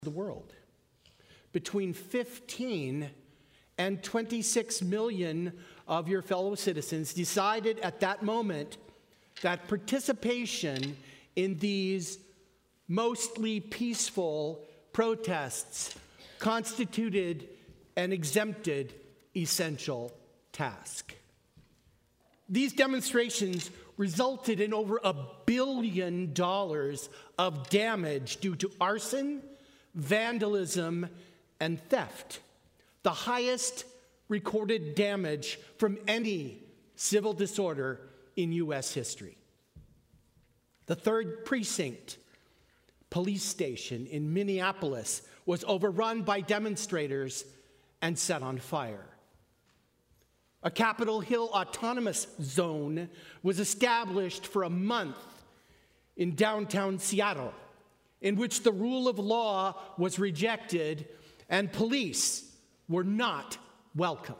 the world. Between 15 and 26 million of your fellow citizens decided at that moment that participation in these mostly peaceful protests constituted an exempted essential task. These demonstrations resulted in over $1 billion of damage due to arson, vandalism, and theft, the highest recorded damage from any civil disorder in U.S. history. The 3rd Precinct police station in Minneapolis was overrun by demonstrators and set on fire. A Capitol Hill autonomous zone was established for a month in downtown Seattle, in which the rule of law was rejected and police were not welcome.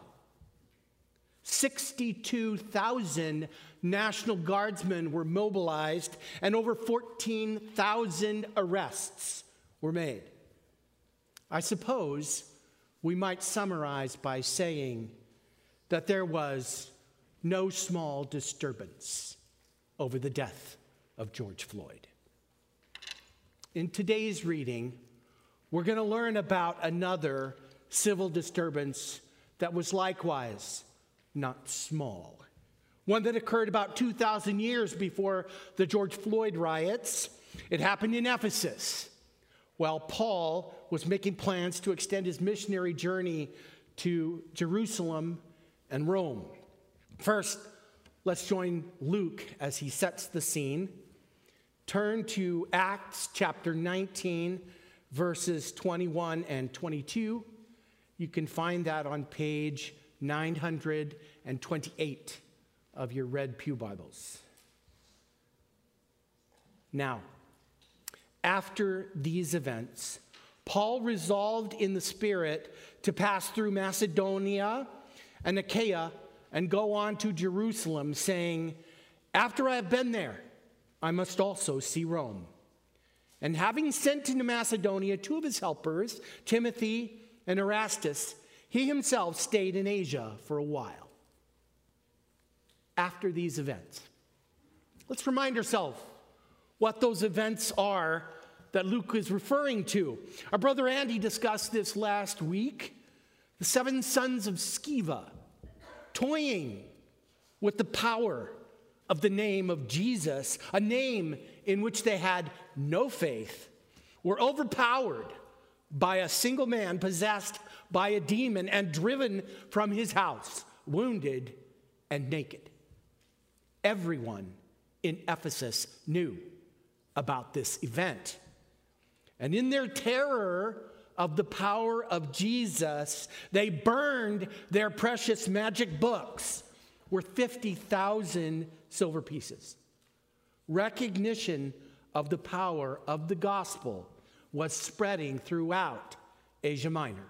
62,000 National Guardsmen were mobilized and over 14,000 arrests were made. I suppose we might summarize by saying that there was no small disturbance over the death of George Floyd. In today's reading, we're going to learn about another civil disturbance that was likewise not small. One that occurred about 2,000 years before the George Floyd riots. It happened in Ephesus, while Paul was making plans to extend his missionary journey to Jerusalem and Rome. First, let's join Luke as he sets the scene. Turn to Acts chapter 19, verses 21 and 22. You can find that on page 928 of your red pew Bibles. Now, after these events, Paul resolved in the Spirit to pass through Macedonia and Achaia and go on to Jerusalem, saying, "After I have been there, I must also see Rome." And having sent into Macedonia 2 of his helpers, Timothy and Erastus, he himself stayed in Asia for a while. After these events, let's remind ourselves what those events are that Luke is referring to. Our brother Andy discussed this last week. The 7 sons of Sceva, toying with the power of the name of Jesus, a name in which they had no faith, were overpowered by a single man possessed by a demon and driven from his house, wounded and naked. Everyone in Ephesus knew about this event. And in their terror of the power of Jesus, they burned their precious magic books worth 50,000 silver pieces. Recognition of the power of the gospel was spreading throughout Asia Minor.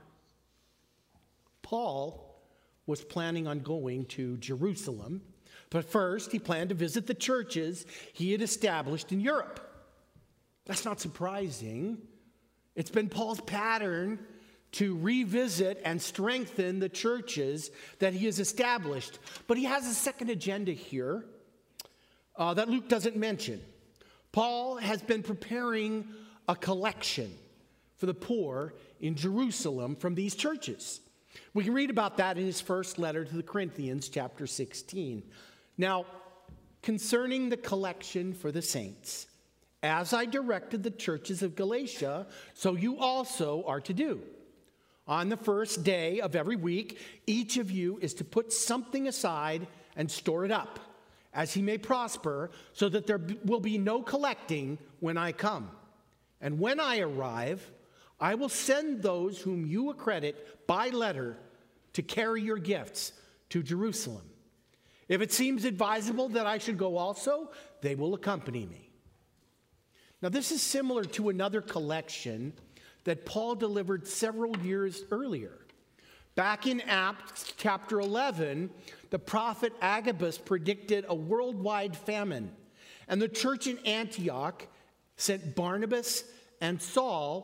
Paul was planning on going to Jerusalem, but first he planned to visit the churches he had established in Europe. That's not surprising. It's been Paul's pattern to revisit and strengthen the churches that he has established. But he has a second agenda here that Luke doesn't mention. Paul has been preparing a collection for the poor in Jerusalem from these churches. We can read about that in his first letter to the Corinthians, chapter 16. Now, concerning the collection for the saints, as I directed the churches of Galatia, so you also are to do. On the first day of every week, each of you is to put something aside and store it up, as he may prosper, so that there will be no collecting when I come. And when I arrive, I will send those whom you accredit by letter to carry your gifts to Jerusalem. If it seems advisable that I should go also, they will accompany me. Now, this is similar to another collection that Paul delivered several years earlier. Back in Acts chapter 11, the prophet Agabus predicted a worldwide famine, and the church in Antioch sent Barnabas and Saul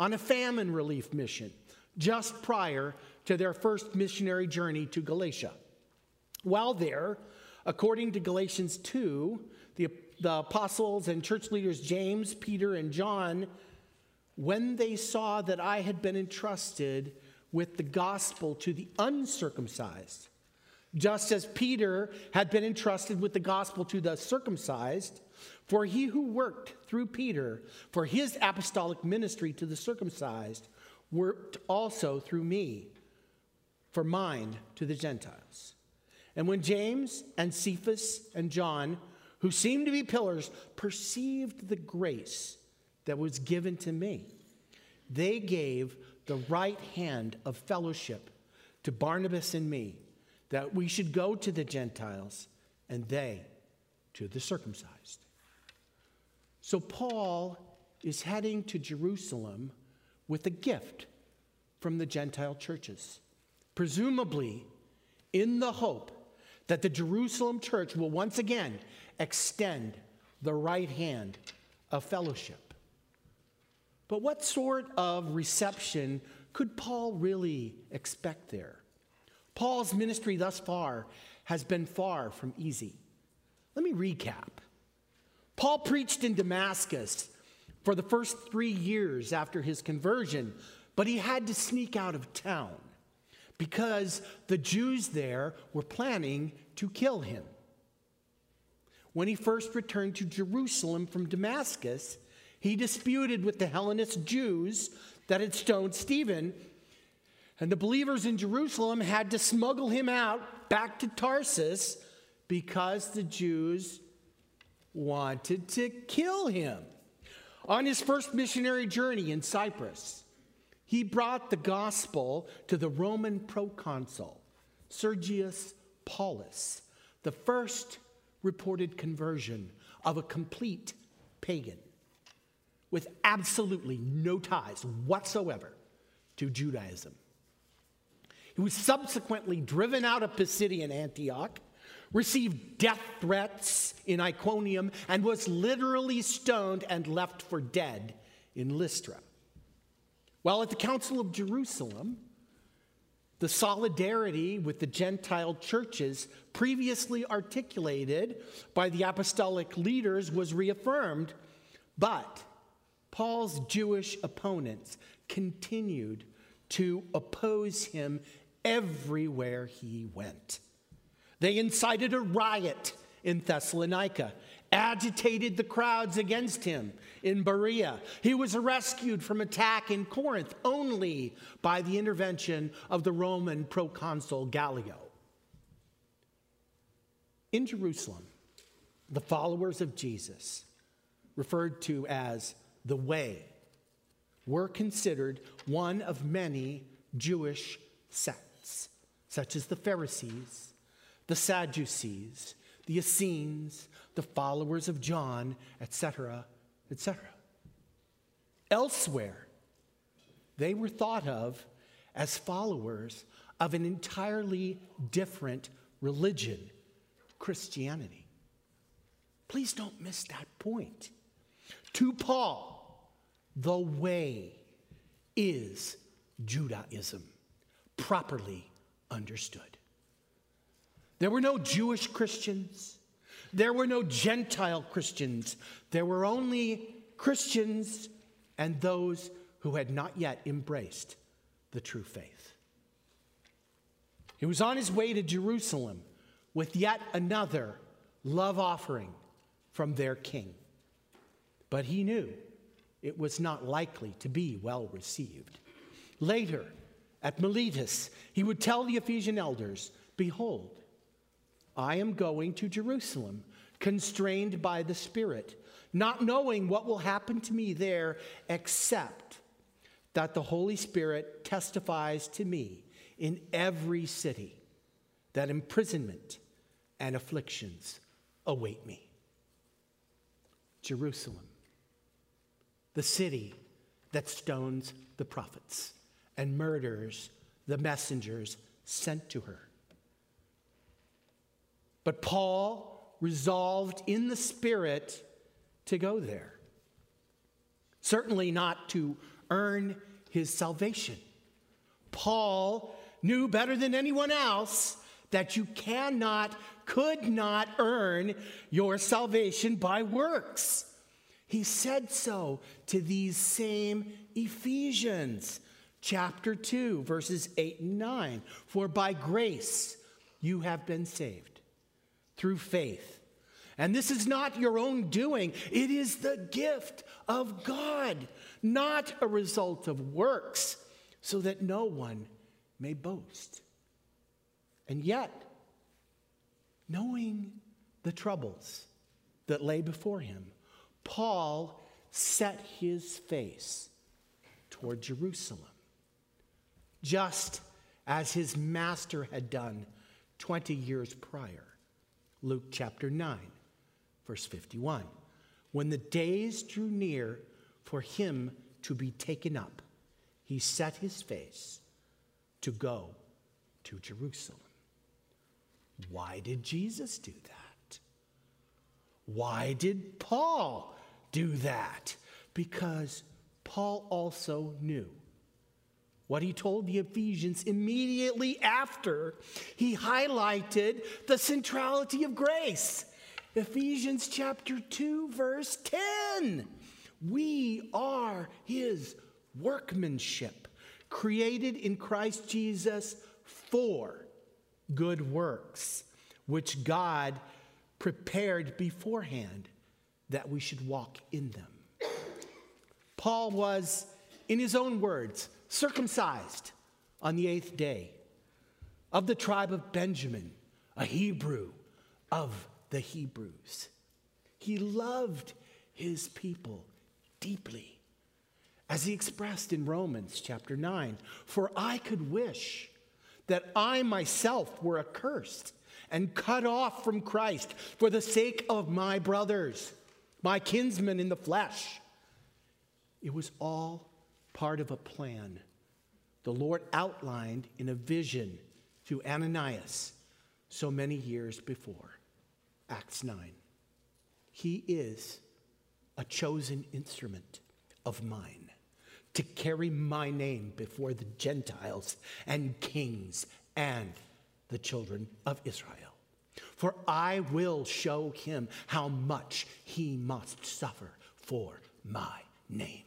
on a famine relief mission just prior to their first missionary journey to Galatia. While there, according to Galatians 2, the apostles and church leaders James, Peter, and John, when they saw that I had been entrusted with the gospel to the uncircumcised, just as Peter had been entrusted with the gospel to the circumcised, for he who worked through Peter for his apostolic ministry to the circumcised worked also through me for mine to the Gentiles. And when James and Cephas and John, who seemed to be pillars, perceived the grace that was given to me, they gave the right hand of fellowship to Barnabas and me, that we should go to the Gentiles and they to the circumcised. So Paul is heading to Jerusalem with a gift from the Gentile churches, presumably in the hope that the Jerusalem church will once again extend the right hand of fellowship. But what sort of reception could Paul really expect there? Paul's ministry thus far has been far from easy. Let me recap. Paul preached in Damascus for the first 3 years after his conversion, but he had to sneak out of town because the Jews there were planning to kill him. When he first returned to Jerusalem from Damascus, he disputed with the Hellenist Jews that had stoned Stephen, and the believers in Jerusalem had to smuggle him out back to Tarsus because the Jews wanted to kill him. On his first missionary journey in Cyprus, he brought the gospel to the Roman proconsul, Sergius Paulus, the first reported conversion of a complete pagan with absolutely no ties whatsoever to Judaism. He was subsequently driven out of Pisidian Antioch, received death threats in Iconium, and was literally stoned and left for dead in Lystra. While at the Council of Jerusalem, the solidarity with the Gentile churches previously articulated by the apostolic leaders was reaffirmed, but Paul's Jewish opponents continued to oppose him everywhere he went. They incited a riot in Thessalonica, agitated the crowds against him in Berea. He was rescued from attack in Corinth only by the intervention of the Roman proconsul Gallio. In Jerusalem, the followers of Jesus, referred to as the Way, were considered one of many Jewish sects, such as the Pharisees, the Sadducees, the Essenes, the followers of John, etc., etc. Elsewhere, they were thought of as followers of an entirely different religion, Christianity. Please don't miss that point. To Paul, the way is Judaism, properly understood. There were no Jewish Christians. There were no Gentile Christians. There were only Christians and those who had not yet embraced the true faith. He was on his way to Jerusalem with yet another love offering from their king. But he knew it was not likely to be well received. Later, at Miletus, he would tell the Ephesian elders, "Behold, I am going to Jerusalem, constrained by the Spirit, not knowing what will happen to me there, except that the Holy Spirit testifies to me in every city that imprisonment and afflictions await me." Jerusalem, the city that stones the prophets and murders the messengers sent to her. But Paul resolved in the Spirit to go there. Certainly not to earn his salvation. Paul knew better than anyone else that you could not earn your salvation by works. He said so to these same Ephesians, chapter 2, verses 8 and 9. For by grace you have been saved through faith. And this is not your own doing. It is the gift of God, not a result of works, so that no one may boast. And yet, knowing the troubles that lay before him, Paul set his face toward Jerusalem, just as his master had done 20 years prior. Luke chapter 9, verse 51. When the days drew near for him to be taken up, he set his face to go to Jerusalem. Why did Jesus do that? Why did Paul do that? Because Paul also knew what he told the Ephesians immediately after he highlighted the centrality of grace. Ephesians chapter 2, verse 10. We are his workmanship, created in Christ Jesus for good works, which God prepared beforehand that we should walk in them. Paul was, in his own words, circumcised on the 8th day, of the tribe of Benjamin, a Hebrew of the Hebrews. He loved his people deeply, as he expressed in Romans chapter 9, for I could wish that I myself were accursed and cut off from Christ for the sake of my brothers, my kinsmen in the flesh. It was all part of a plan the Lord outlined in a vision to Ananias so many years before. Acts 9. He is a chosen instrument of mine to carry my name before the Gentiles and kings and the children of Israel. For I will show him how much he must suffer for my name.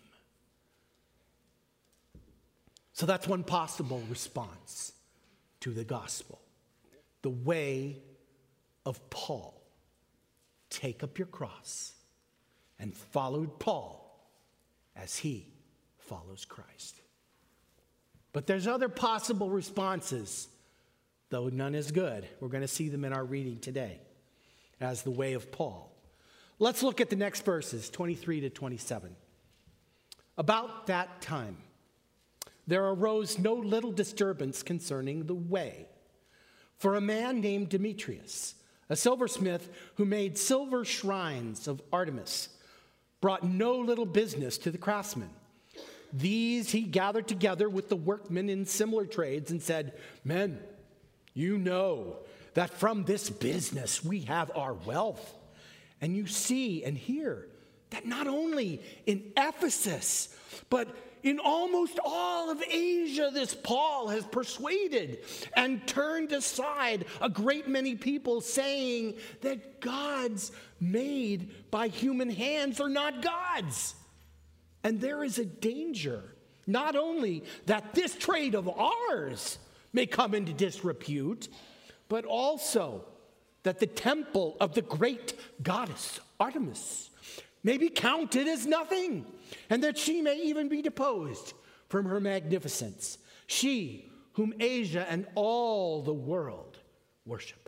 So that's one possible response to the gospel. The way of Paul. Take up your cross and follow Paul as he follows Christ. But there's other possible responses, though none is good. We're going to see them in our reading today as the way of Paul. Let's look at the next verses, 23 to 27. About that time, there arose no little disturbance concerning the way. For a man named Demetrius, a silversmith who made silver shrines of Artemis, brought no little business to the craftsmen. These he gathered together with the workmen in similar trades and said, Men, you know that from this business we have our wealth. And you see and hear that not only in Ephesus, but in almost all of Asia, this Paul has persuaded and turned aside a great many people, saying that gods made by human hands are not gods. And there is a danger, not only that this trade of ours may come into disrepute, but also that the temple of the great goddess Artemis may be counted as nothing, and that she may even be deposed from her magnificence, she whom Asia and all the world worship.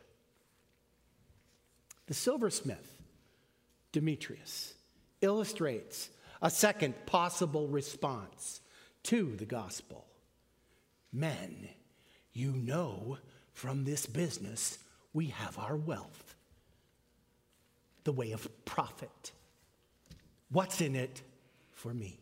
The silversmith, Demetrius, illustrates a second possible response to the gospel. Men, you know from this business we have our wealth. The way of profit. What's in it for me?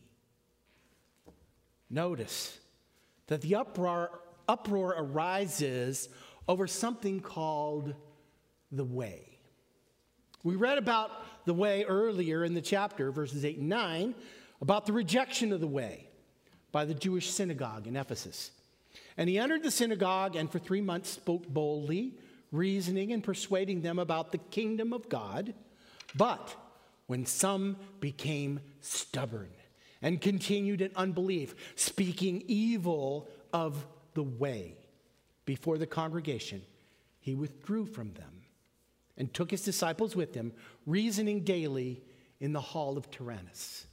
Notice that the uproar arises over something called the way. We read about the way earlier in the chapter, verses 8 and 9, about the rejection of the way. by the Jewish synagogue in Ephesus. And he entered the synagogue and for 3 months spoke boldly, reasoning and persuading them about the kingdom of God. But when some became stubborn and continued in unbelief, speaking evil of the way before the congregation, he withdrew from them and took his disciples with him, reasoning daily in the hall of Tyrannus.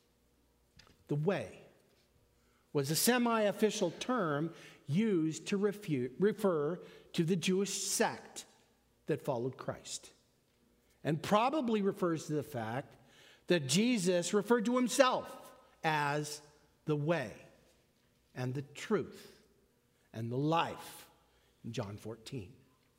The way was a semi-official term used to refer to the Jewish sect that followed Christ, and probably refers to the fact that Jesus referred to himself as the way and the truth and the life in John 14.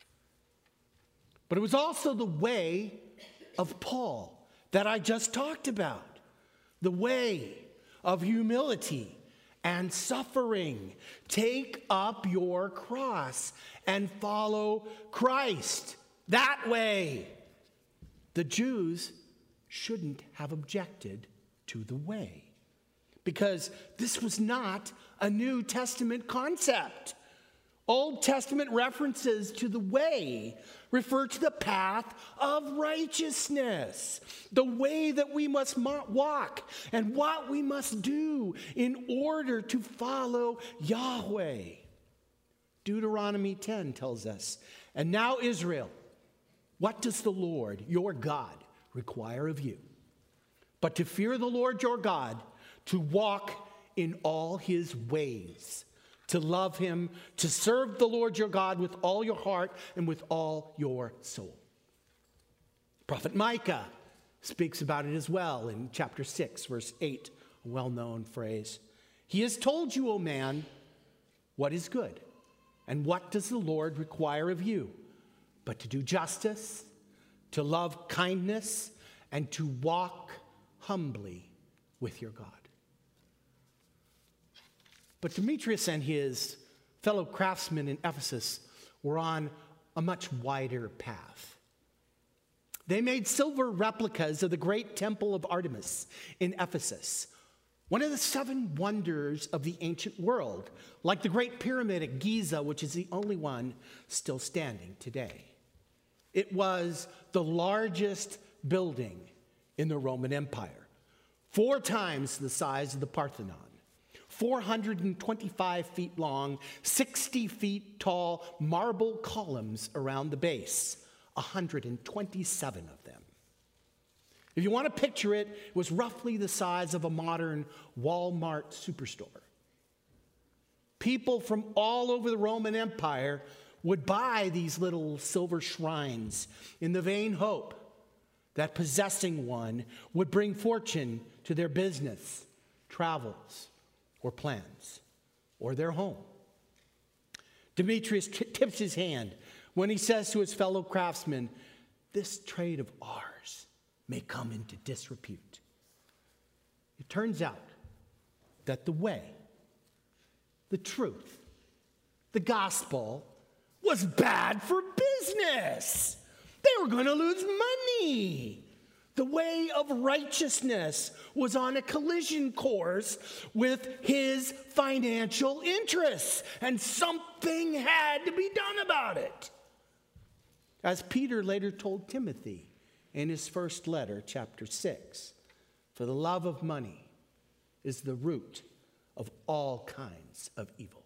But it was also the way of Paul that I just talked about, the way of humility and suffering. Take up your cross and follow Christ. That way. The Jews shouldn't have objected to the way, because this was not a New Testament concept. Old Testament references to the way refer to the path of righteousness, the way that we must walk and what we must do in order to follow Yahweh. Deuteronomy 10 tells us, "And now Israel, what does the Lord your God require of you? But to fear the Lord your God, to walk in all his ways, to love him, to serve the Lord your God with all your heart and with all your soul." Prophet Micah speaks about it as well in chapter 6, verse 8, a well-known phrase. "He has told you, O man, what is good, and what does the Lord require of you, but to do justice, to love kindness, and to walk humbly with your God." But Demetrius and his fellow craftsmen in Ephesus were on a much wider path. They made silver replicas of the great temple of Artemis in Ephesus, one of the 7 wonders of the ancient world, like the Great Pyramid at Giza, which is the only one still standing today. It was the largest building in the Roman Empire, 4 times the size of the Parthenon. 425 feet long, 60 feet tall marble columns around the base, 127 of them. If you want to picture it, it was roughly the size of a modern Walmart superstore. People from all over the Roman Empire would buy these little silver shrines in the vain hope that possessing one would bring fortune to their business, travels, or plans, or their home. Demetrius tips his hand when he says to his fellow craftsmen, "This trade of ours may come into disrepute." It turns out that the way, the truth, the gospel was bad for business. They were going to lose money. The way of righteousness was on a collision course with his financial interests, and something had to be done about it. As Peter later told Timothy in his first letter, chapter 6, "For the love of money is the root of all kinds of evil."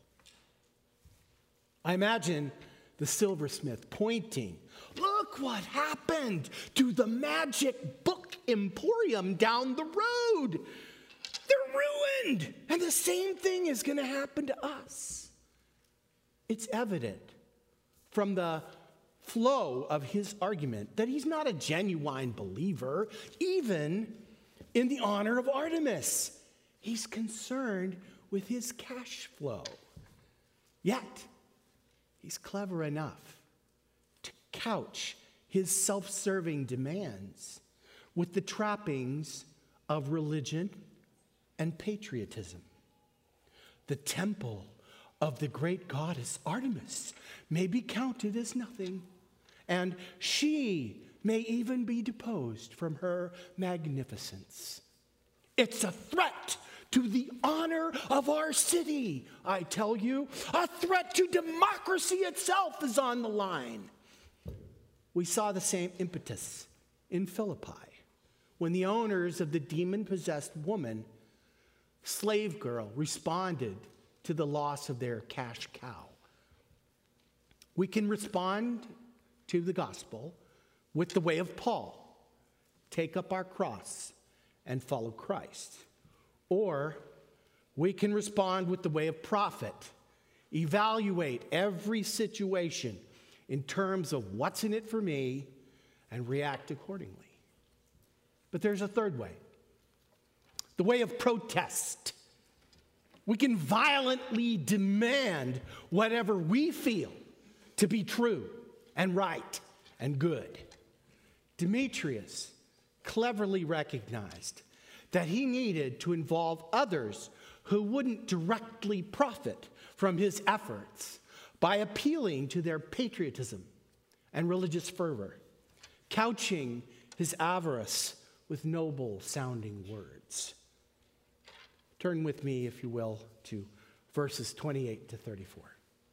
I imagine the silversmith pointing, "Look what happened to the magic book emporium down the road. They're ruined. And the same thing is going to happen to us." It's evident from the flow of his argument that he's not a genuine believer, even in the honor of Artemis. He's concerned with his cash flow. Yet, he's clever enough to couch his self-serving demands with the trappings of religion and patriotism. The temple of the great goddess Artemis may be counted as nothing, and she may even be deposed from her magnificence. It's a threat to the honor of our city. I tell you, a threat to democracy itself is on the line. We saw the same impetus in Philippi when the owners of the demon-possessed woman, slave girl, responded to the loss of their cash cow. We can respond to the gospel with the way of Paul. Take up our cross and follow Christ. Or we can respond with the way of prophet. Evaluate every situation in terms of what's in it for me and react accordingly. But there's a third way. The way of protest. We can violently demand whatever we feel to be true and right and good. Demetrius cleverly recognized that he needed to involve others who wouldn't directly profit from his efforts by appealing to their patriotism and religious fervor, couching his avarice with noble-sounding words. Turn with me, if you will, to verses 28 to 34.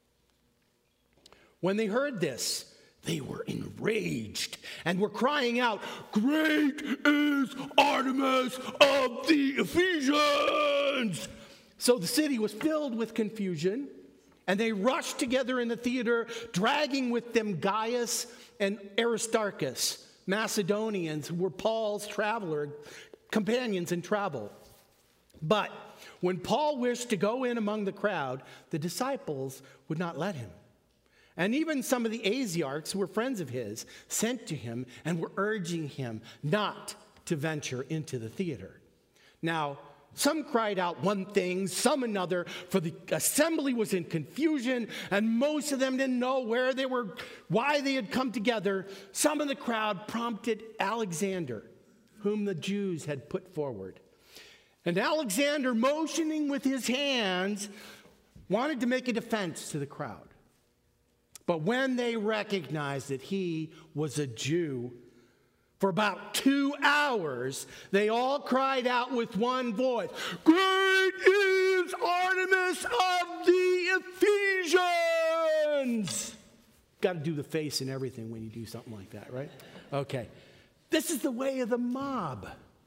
When they heard this, they were enraged and were crying out, "Great is Artemis of the Ephesians!" So the city was filled with confusion, and they rushed together in the theater, dragging with them Gaius and Aristarchus, Macedonians who were Paul's companions in travel. But when Paul wished to go in among the crowd, the disciples would not let him. And even some of the Asiarchs, who were friends of his, sent to him and were urging him not to venture into the theater. Now, some cried out one thing, some another, for the assembly was in confusion, and most of them didn't know where they were, why they had come together. Some of the crowd prompted Alexander, whom the Jews had put forward. And Alexander, motioning with his hands, wanted to make a defense to the crowd. But when they recognized that he was a Jew, for about 2 hours, they all cried out with one voice, "Great is Artemis of the Ephesians!" Got to do the face and everything when you do something like that, right? Okay. This is the way of the mob.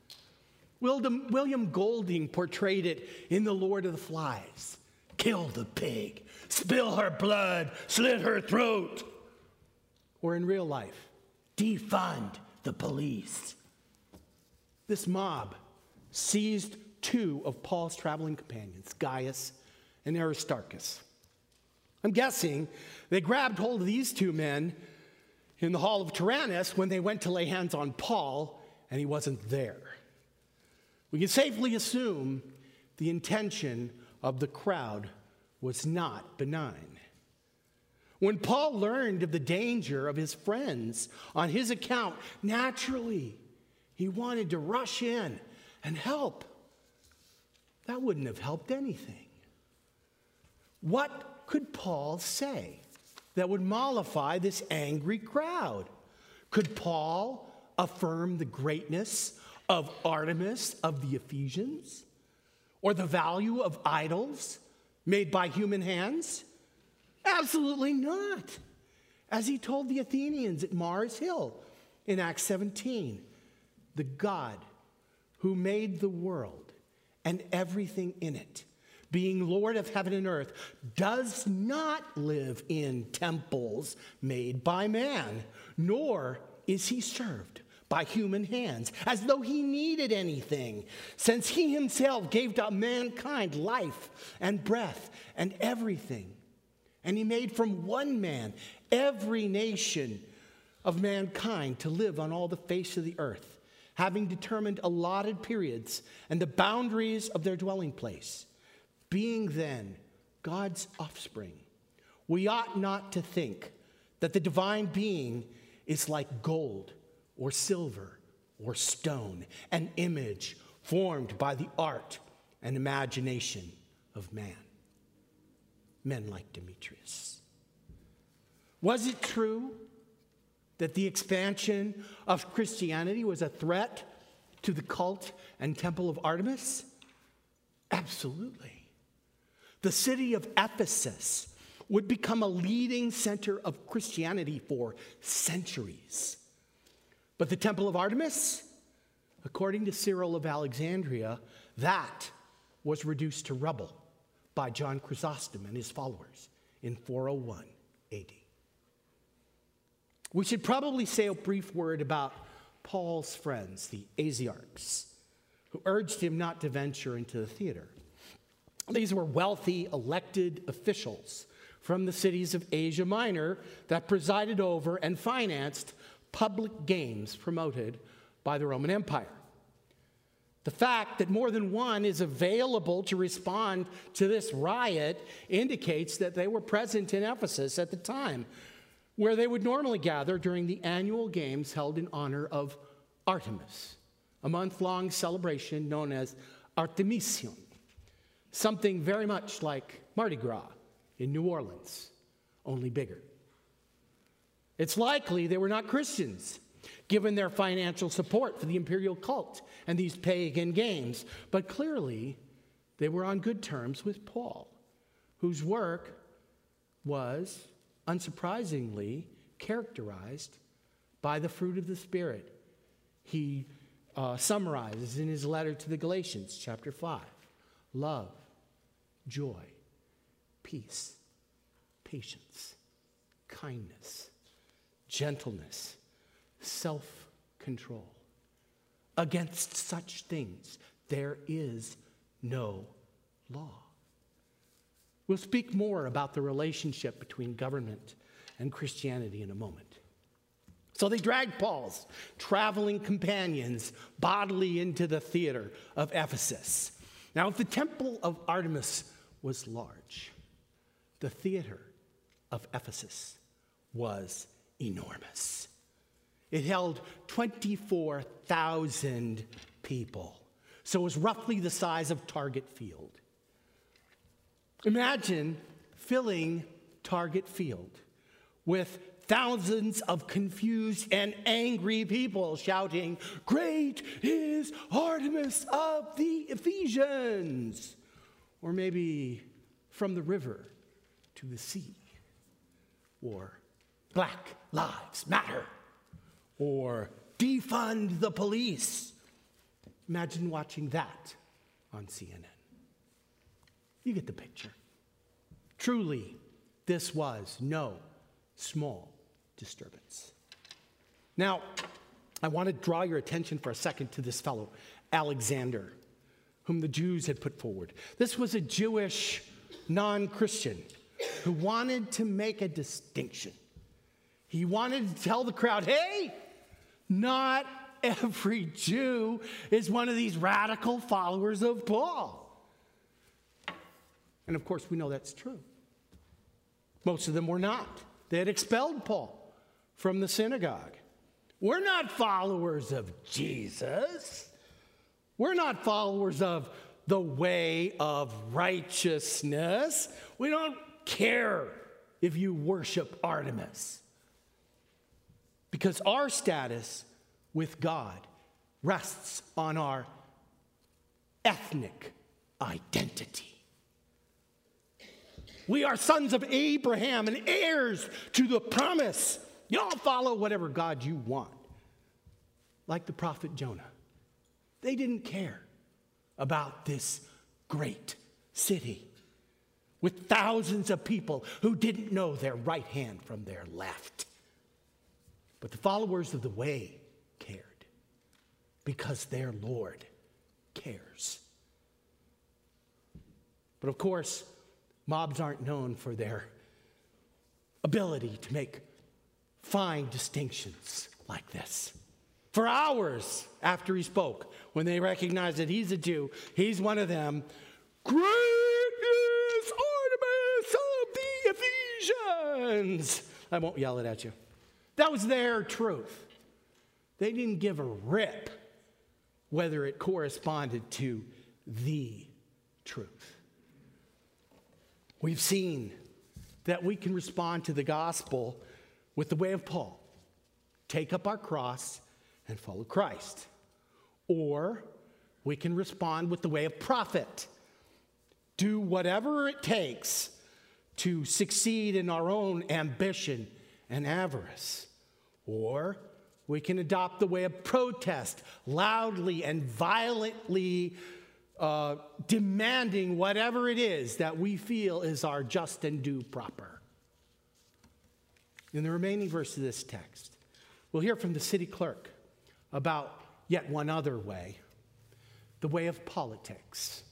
William Golding portrayed it in The Lord of the Flies. Kill the pig, spill her blood, slit her throat. Or in real life, defund the police. This mob seized 2 of Paul's traveling companions, Gaius and Aristarchus. I'm guessing they grabbed hold of these 2 men in the hall of Tyrannus when they went to lay hands on Paul, and he wasn't there. We can safely assume the intention of the crowd was not benign. When Paul learned of the danger of his friends on his account, naturally, he wanted to rush in and help. That wouldn't have helped anything. What could Paul say that would mollify this angry crowd? Could Paul affirm the greatness of Artemis of the Ephesians? Or the value of idols made by human hands? Absolutely not. As he told the Athenians at Mars Hill in Acts 17, the God who made the world and everything in it, being Lord of heaven and earth, does not live in temples made by man, nor is he served by human hands, as though he needed anything, since he himself gave to mankind life and breath and everything. And he made from one man every nation of mankind to live on all the face of the earth, having determined allotted periods and the boundaries of their dwelling place. Being then God's offspring, we ought not to think that the divine being is like gold or silver or stone, an image formed by the art and imagination of man. Men like Demetrius. Was it true that the expansion of Christianity was a threat to the cult and temple of Artemis? Absolutely. The city of Ephesus would become a leading center of Christianity for centuries. But the Temple of Artemis, according to Cyril of Alexandria, that was reduced to rubble by John Chrysostom and his followers in 401 AD. We should probably say a brief word about Paul's friends, the Asiarchs, who urged him not to venture into the theater. These were wealthy, elected officials from the cities of Asia Minor that presided over and financed public games promoted by the Roman Empire. The fact that more than one is available to respond to this riot indicates that they were present in Ephesus at the time, where they would normally gather during the annual games held in honor of Artemis, a month-long celebration known as Artemision, something very much like Mardi Gras in New Orleans, only bigger. It's likely they were not Christians, given their financial support for the imperial cult and these pagan games, but clearly they were on good terms with Paul, whose work was, unsurprisingly, characterized by the fruit of the Spirit. He summarizes in his letter to the Galatians, chapter 5, love, joy, peace, patience, kindness, gentleness, self-control. Against such things there is no law. We'll speak more about the relationship between government and Christianity in a moment. So they dragged Paul's traveling companions bodily into the theater of Ephesus. Now, if the temple of Artemis was large, the theater of Ephesus was enormous. It held 24,000 people, so it was roughly the size of Target Field. Imagine filling Target Field with thousands of confused and angry people shouting, "Great is Artemis of the Ephesians!" Or maybe "From the river to the sea," or "Black Lives Matter," or "Defund the police." Imagine watching that on CNN. You get the picture. Truly, this was no small disturbance. Now, I want to draw your attention for a second to this fellow, Alexander, whom the Jews had put forward. This was a Jewish non-Christian who wanted to make a distinction. He wanted to tell the crowd, hey, not every Jew is one of these radical followers of Paul. And of course, we know that's true. Most of them were not. They had expelled Paul from the synagogue. We're not followers of Jesus. We're not followers of the way of righteousness. We don't care if you worship Artemis. Because our status with God rests on our ethnic identity. We are sons of Abraham and heirs to the promise. You don't follow whatever God you want. Like the prophet Jonah. They didn't care about this great city with thousands of people who didn't know their right hand from their left. But the followers of the way cared because their Lord cares. But of course, mobs aren't known for their ability to make fine distinctions like this. For hours after he spoke, when they recognized that he's a Jew, he's one of them, "Great is Artemis of the Ephesians." I won't yell it at you. That was their truth. They didn't give a rip whether it corresponded to the truth. We've seen that we can respond to the gospel with the way of Paul. Take up our cross and follow Christ. Or we can respond with the way of prophet. do whatever it takes to succeed in our own ambition and avarice. Or we can adopt the way of protest, loudly and violently demanding whatever it is that we feel is our just and due proper. In the remaining verse of this text, we'll hear from the city clerk about yet one other way, the way of politics.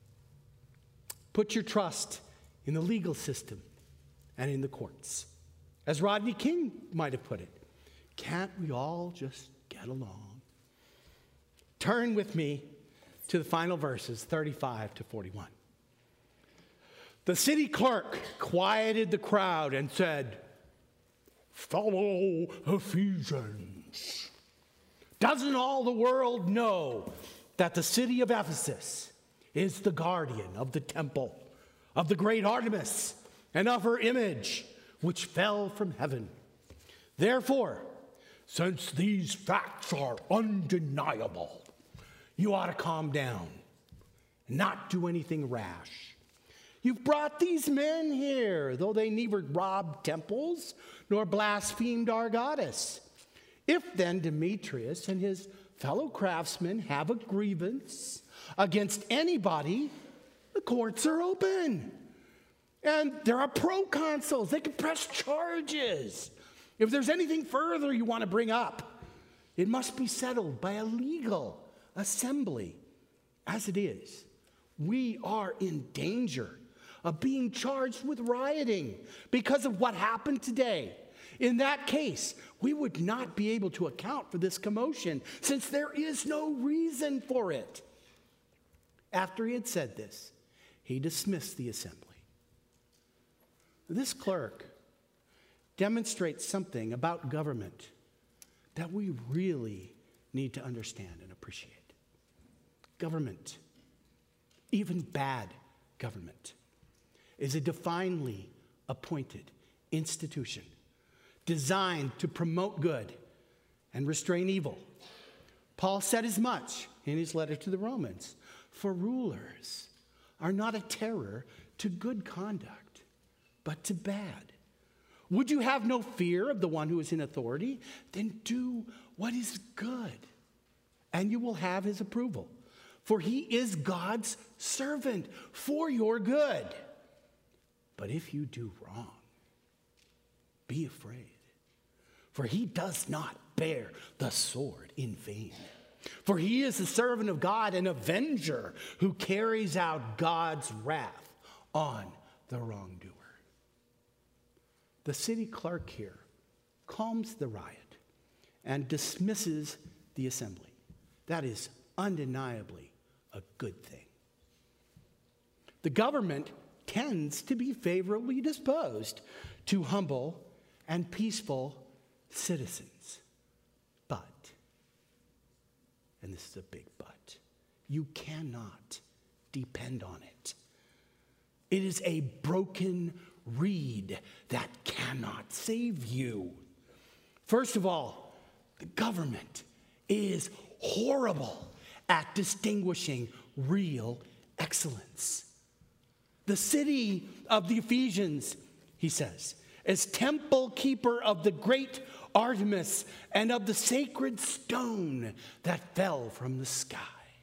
Put your trust in the legal system and in the courts. As Rodney King might have put it, can't we all just get along? Turn with me to the final verses, 35 to 41. The city clerk quieted the crowd and said, "Fellow Ephesians, doesn't all the world know that the city of Ephesus is the guardian of the temple of the great Artemis and of her image, which fell from heaven? Therefore, since these facts are undeniable, you ought to calm down and not do anything rash. You've brought these men here, though they neither robbed temples nor blasphemed our goddess. If then Demetrius and his fellow craftsmen have a grievance against anybody, the courts are open. And there are proconsuls. They can press charges. If there's anything further you want to bring up, it must be settled by a legal assembly. As it is, we are in danger of being charged with rioting because of what happened today. In that case, we would not be able to account for this commotion, since there is no reason for it." After he had said this, he dismissed the assembly. This clerk demonstrates something about government that we really need to understand and appreciate. Government, even bad government, is a divinely appointed institution designed to promote good and restrain evil. Paul said as much in his letter to the Romans. For rulers are not a terror to good conduct, but to bad. Would you have no fear of the one who is in authority? Then do what is good, and you will have his approval. For he is God's servant for your good. But if you do wrong, be afraid. For he does not bear the sword in vain. For he is the servant of God, an avenger who carries out God's wrath on the wrongdoer. The city clerk here calms the riot and dismisses the assembly. That is undeniably a good thing. The government tends to be favorably disposed to humble and peaceful citizens. But, and this is a big but, you cannot depend on it. It is a broken reed that cannot save you. First of all, the government is horrible at distinguishing real excellence. The city of the Ephesians, he says, is temple keeper of the great Artemis and of the sacred stone that fell from the sky.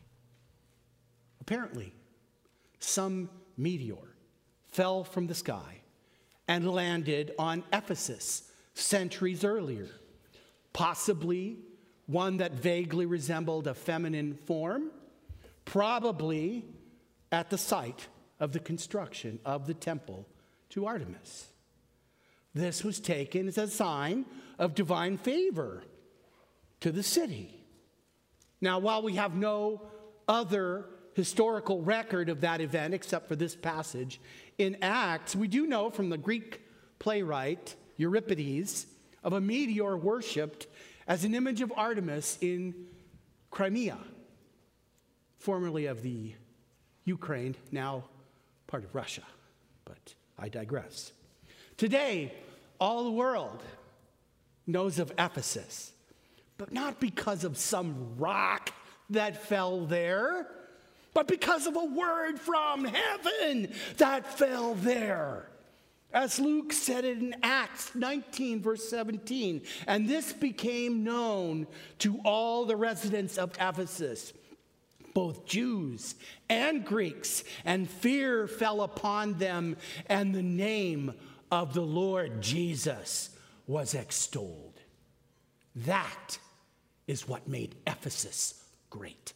Apparently, some meteor fell from the sky and landed on Ephesus centuries earlier, possibly one that vaguely resembled a feminine form, probably at the site of the construction of the temple to Artemis. This was taken as a sign of divine favor to the city. Now, while we have no other historical record of that event except for this passage in Acts, we do know from the Greek playwright Euripides of a meteor worshipped as an image of Artemis in Crimea, formerly of the Ukraine, now part of Russia. But I digress. Today, all the world knows of Ephesus, but not because of some rock that fell there. but because of a word from heaven that fell there. As Luke said it in Acts 19, verse 17, and this became known to all the residents of Ephesus, both Jews and Greeks, and fear fell upon them, and the name of the Lord Jesus was extolled. That is what made Ephesus great.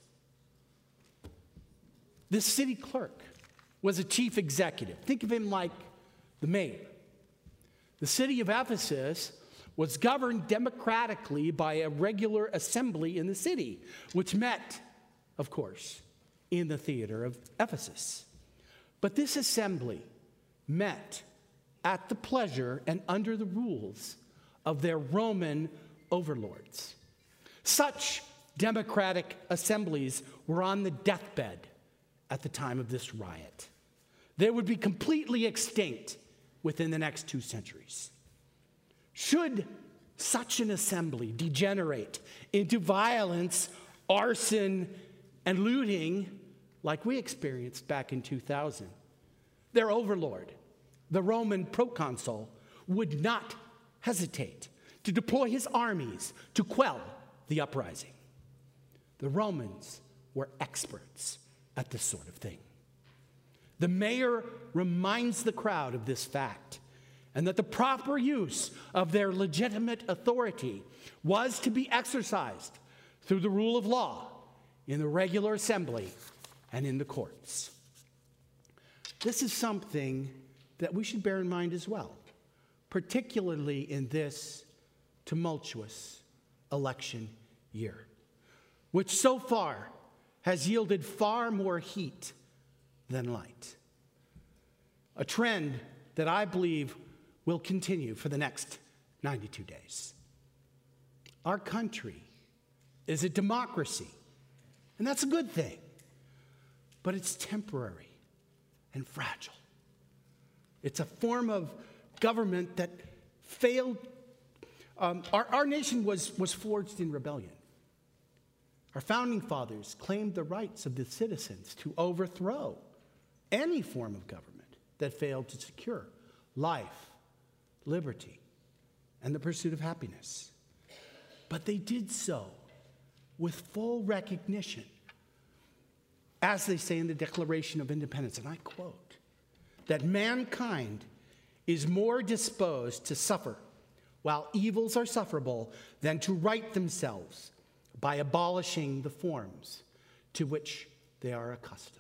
This city clerk was a chief executive. Think of him like the mayor. The city of Ephesus was governed democratically by a regular assembly in the city, which met, of course, in the theater of Ephesus. But this assembly met at the pleasure and under the rules of their Roman overlords. Such democratic assemblies were on the deathbed at the time of this riot. They would be completely extinct within the next 2 centuries. Should such an assembly degenerate into violence, arson, and looting like we experienced back in 2000, their overlord, the Roman proconsul, would not hesitate to deploy his armies to quell the uprising. The Romans were experts at this sort of thing. The mayor reminds the crowd of this fact, and that the proper use of their legitimate authority was to be exercised through the rule of law in the regular assembly and in the courts. This is something that we should bear in mind as well, particularly in this tumultuous election year, which so far has yielded far more heat than light. A trend that I believe will continue for the next 92 days. Our country is a democracy, and that's a good thing, but it's temporary and fragile. It's a form of government that failed. Our nation was forged in rebellion. Our founding fathers claimed the rights of the citizens to overthrow any form of government that failed to secure life, liberty, and the pursuit of happiness. But they did so with full recognition, as they say in the Declaration of Independence, and I quote, that mankind is more disposed to suffer while evils are sufferable than to right themselves by abolishing the forms to which they are accustomed.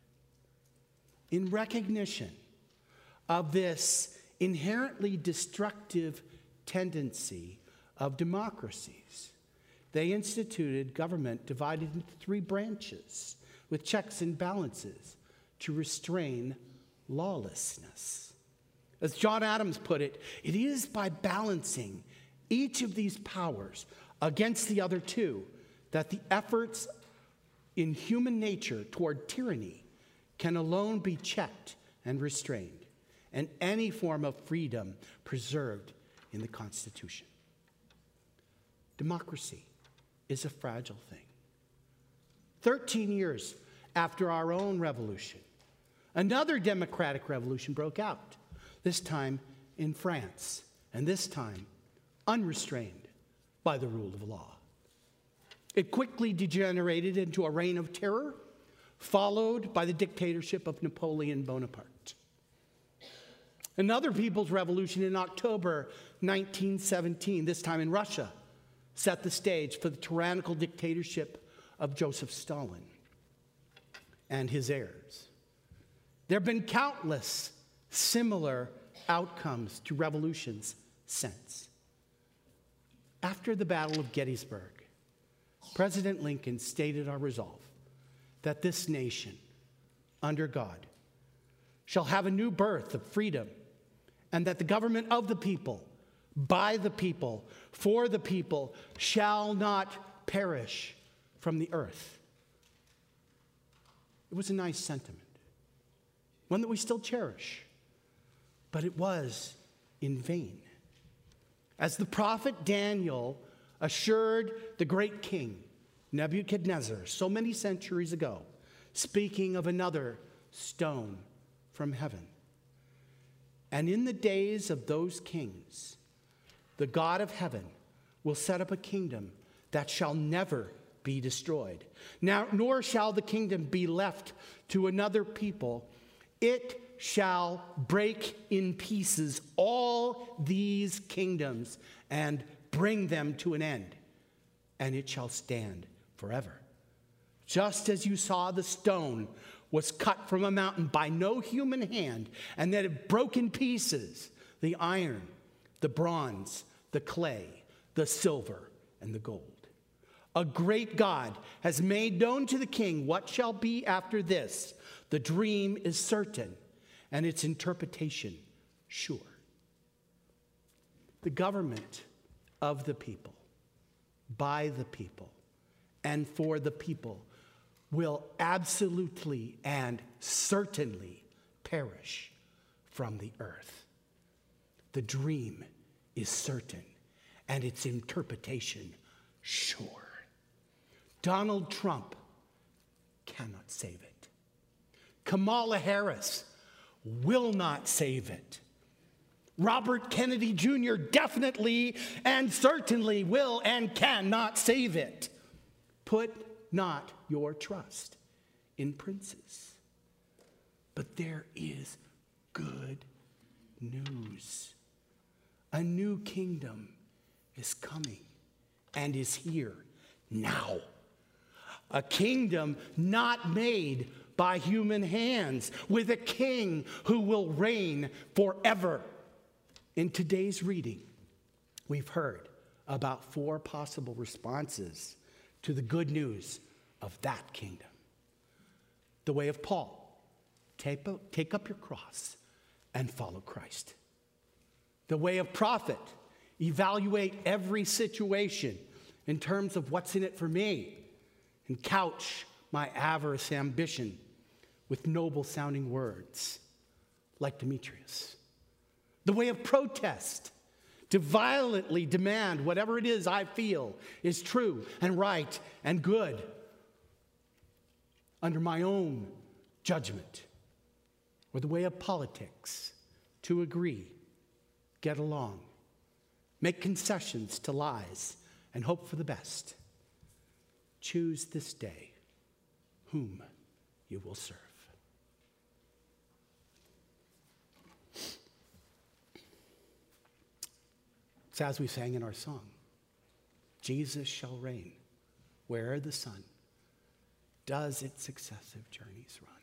In recognition of this inherently destructive tendency of democracies, they instituted government divided into 3 branches with checks and balances to restrain lawlessness. As John Adams put it, it is by balancing each of these powers against the other 2 that the efforts in human nature toward tyranny can alone be checked and restrained, and any form of freedom preserved in the Constitution. Democracy is a fragile thing. 13 years after our own revolution, another democratic revolution broke out, this time in France, and this time unrestrained by the rule of law. It quickly degenerated into a reign of terror, followed by the dictatorship of Napoleon Bonaparte. Another people's revolution in October 1917, this time in Russia, set the stage for the tyrannical dictatorship of Joseph Stalin and his heirs. There have been countless similar outcomes to revolutions since. After the Battle of Gettysburg, President Lincoln stated our resolve that this nation, under God, shall have a new birth of freedom, and that the government of the people, by the people, for the people, shall not perish from the earth. It was a nice sentiment, one that we still cherish, but it was in vain. As the prophet Daniel assured the great king Nebuchadnezzar so many centuries ago, speaking of another stone from heaven. And in the days of those kings, the God of heaven will set up a kingdom that shall never be destroyed. Now, nor shall the kingdom be left to another people. It shall break in pieces all these kingdoms and bring them to an end, and it shall stand forever. Just as you saw the stone was cut from a mountain by no human hand, and that it broke in pieces the iron, the bronze, the clay, the silver, and the gold. A great God has made known to the king what shall be after this. The dream is certain, and its interpretation sure. The government of the people, by the people, and for the people will absolutely and certainly perish from the earth. The dream is certain, and its interpretation sure. Donald Trump cannot save it. Kamala Harris will not save it. Robert Kennedy Jr. definitely and certainly will and cannot save it. Put not your trust in princes. But there is good news. A new kingdom is coming and is here now. A kingdom not made by human hands, with a king who will reign forever. In today's reading, we've heard about 4 possible responses to the good news of that kingdom. The way of Paul, take up your cross and follow Christ. The way of prophet, evaluate every situation in terms of what's in it for me, and couch my avarice ambition with noble sounding words like Demetrius. The way of protest, to violently demand whatever it is I feel is true and right and good under my own judgment. Or the way of politics, to agree, get along, make concessions to lies, and hope for the best. Choose this day whom you will serve. It's as we sang in our song, Jesus shall reign where'er the sun does its successive journeys run.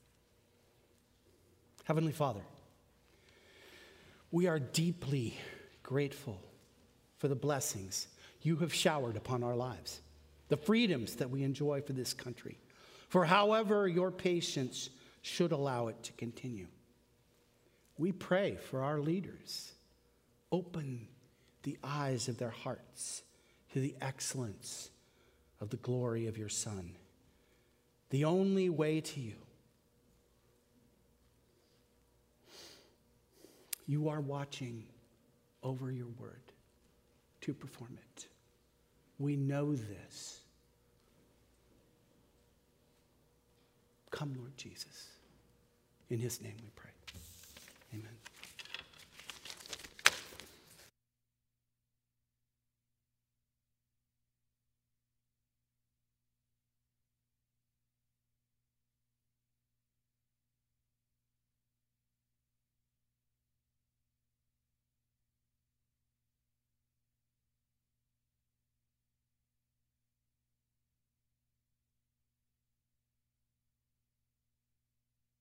Heavenly Father, we are deeply grateful for the blessings you have showered upon our lives, the freedoms that we enjoy for this country, for however your patience should allow it to continue. We pray for our leaders. Open the eyes of their hearts to the excellence of the glory of your Son, the only way to you. You are watching over your word to perform it. We know this. Come, Lord Jesus. In his name we pray.